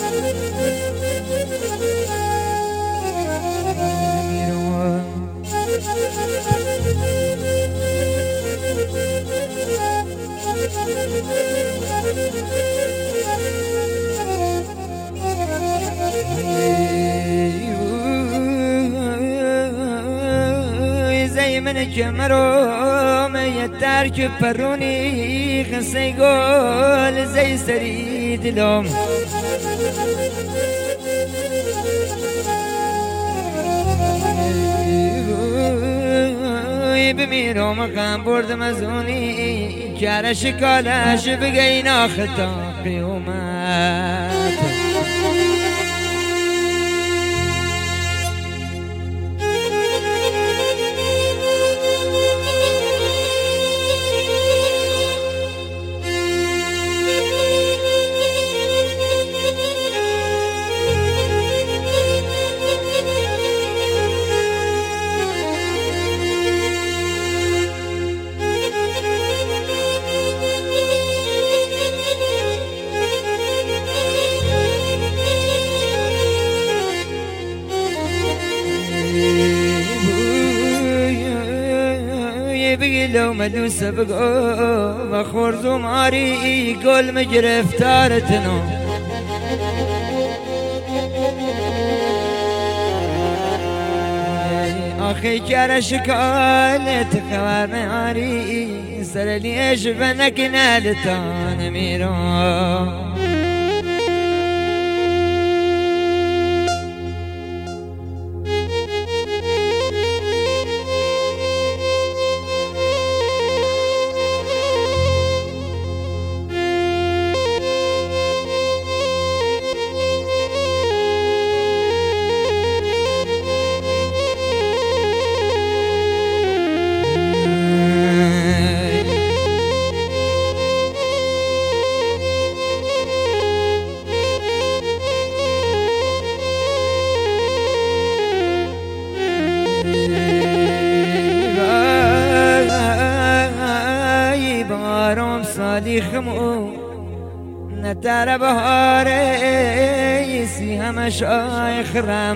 زي من كمرو يترك بروني خسي قول زي سريد لوم بمیرم غم برد مزونی کرش کالش بگینا خطا قیومت لو ملوس بقو مخورز وماري قول مجرفتارتنو اخي جرش قالت خوار ماري سر ليش بنك نالتان ميرو سالی خمو نتر بهاره سی همش آی خرم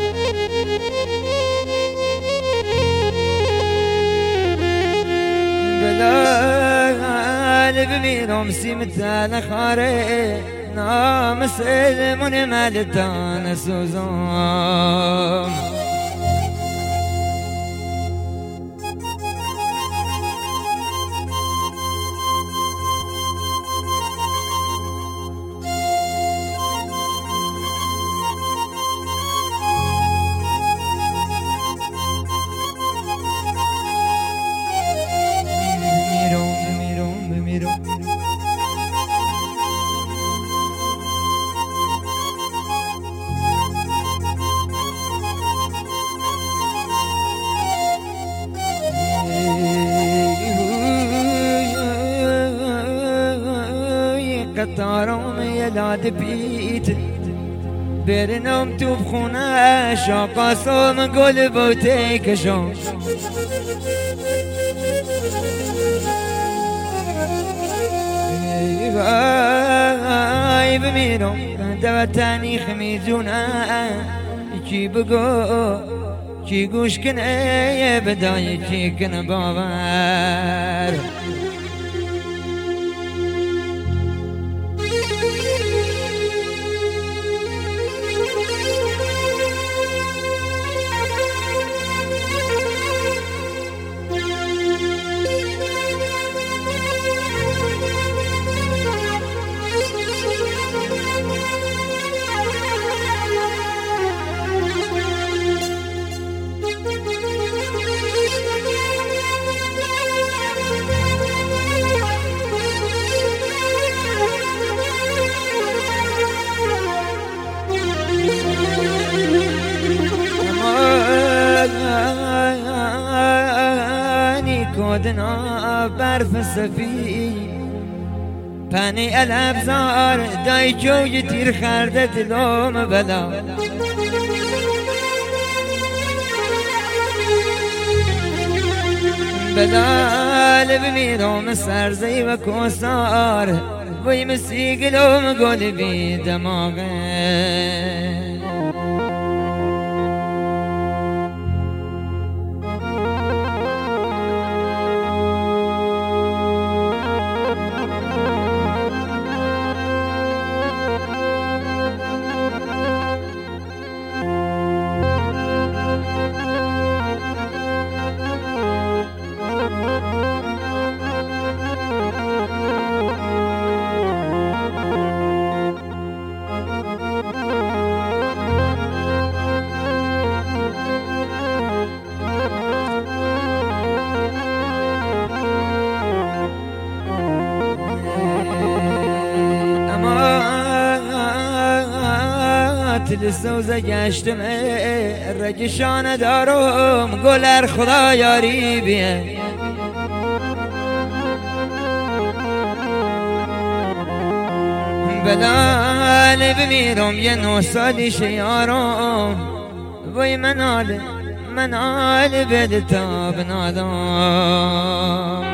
بلال بمیرم سیمتن خاره نام سلمون ملتان سوزم قطارم یلاد بیت برنم تو بخونه شاقاسم گل بوته کشم ای بمیرم دوتنی خمیزونه چی بگو چی گوش کنه بدای چی کنه باور کودنا برف سفی پنی الابزار دای جوی تیر خرده دلوم بلا بلال بمیرم سرزی و کوسار وی مسیگلوم گل بی دماغه لسوزه گشتم رگشانه دارم گلر خدا یاری بیه بلاله بمیرم یه 9 سالی شیارم وی منال بده تا بنادم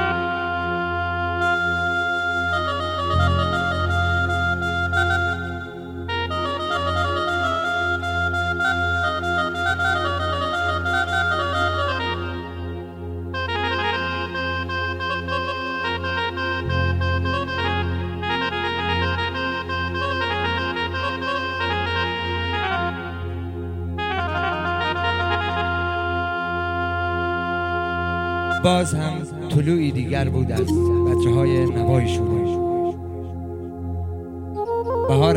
باز هم طلوعی دیگر بود از بچه های نوای شوره بهار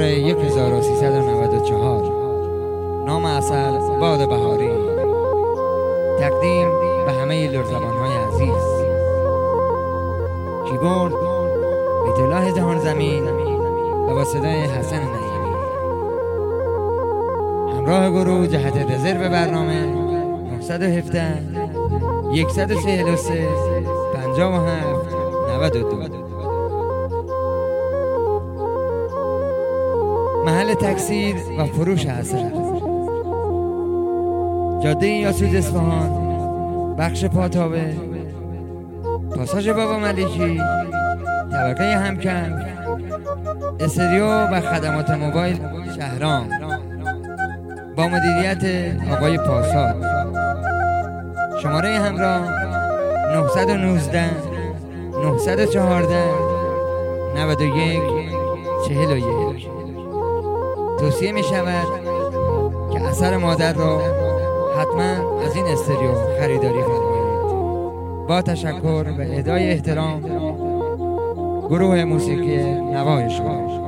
1394 نام اصل باد بهاری تقدیم به همه لرزبان های عزیز کیبورد بیت الله جهان زمین و با صدای حسن نعیمی همراه گروه جهت رزرو برنامه 917 143 57 92 محل تکثیر و فروش اثر جاده یاسوج اصفهان بخش پاتابه پاساژ بابا ملکی طبقه همکن استریو و خدمات موبایل شهرام با مدیریت آقای پاساد شماره همراه 919 914 91 41 توصیه می شود که اثر مادر را حتما از این استریو خریداری فرمایید. با تشکر و اهدای احترام گروه موسیقی نوای شما.